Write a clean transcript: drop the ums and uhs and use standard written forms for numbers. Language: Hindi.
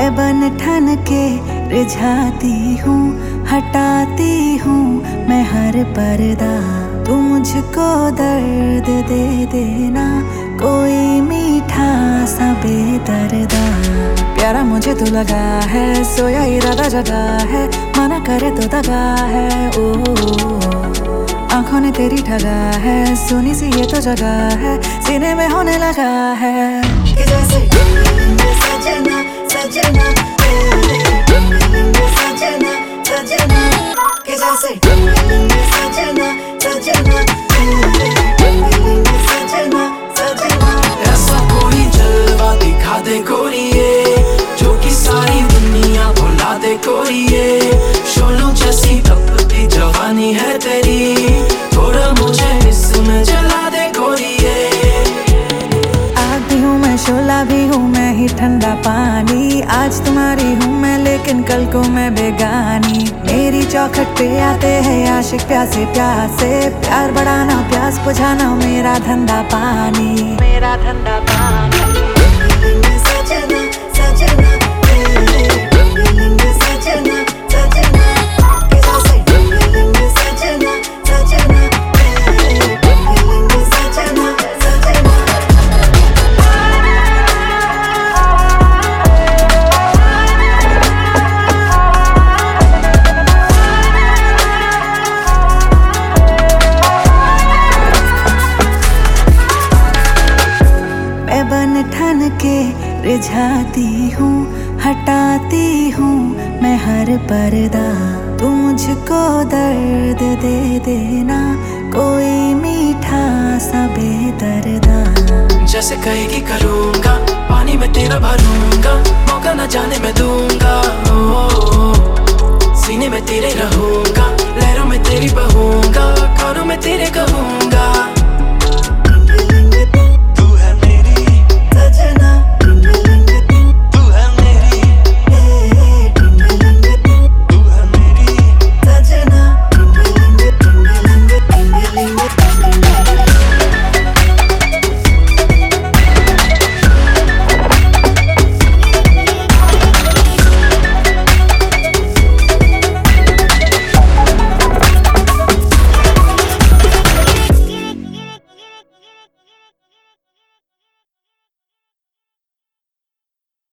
मैं बन ठन के रिझाती हूँ, हटाती हूँ मैं हर पर्दा। तू मुझको दर्द दे देना, कोई मीठा सा बेदर्दा। प्यारा मुझे तू लगा है, सोया इरादा जगा है, मना करे तो दगा है। ओ आंखों ने तेरी ठगा है, सुनी सी ये तो जगह है, सीने में होने लगा है कि जैसे सजना सजना सजना सजना, कि जैसे सजना सजना सजना सजना। ऐसा कोई जलवा दिखा दे गोरिये, जो कि सारी दुनिया भुला दे गोरिये। शोलों जैसी तपती जवानी है तेरी, थोड़ा मुझे इसमें जला दे गोरिये। आग भी हूँ मैं, शोला भी हूँ मैं ही ठंडा पानी। आज तुम्हारी हूँ मैं, लेकिन कल को मैं बेगानी। मेरी चौखट पे आते हैं आशिक प्यासे प्यासे, प्यार बढ़ाना प्यास बुझाना मेरा धंधा पानी, मेरा धंधा पानी। सजना सजना सजना सजना, कि जैसे सजना सजना सजना सजना। मैं बन ठन के रिझाती हूँ, हटाती हूँ मैं हर पर्दा। तू मुझको दर्द दे देना, कोई मीठा सा बेदर्दा। जैसे कहेगी करूँगा, पानी में तेरा भरूंगा, मौका न जाने मैं दूंगा। सीने में तेरे रहूंगा, लहरों में तेरी बहूंगा, कानों में तेरे कहूंगा।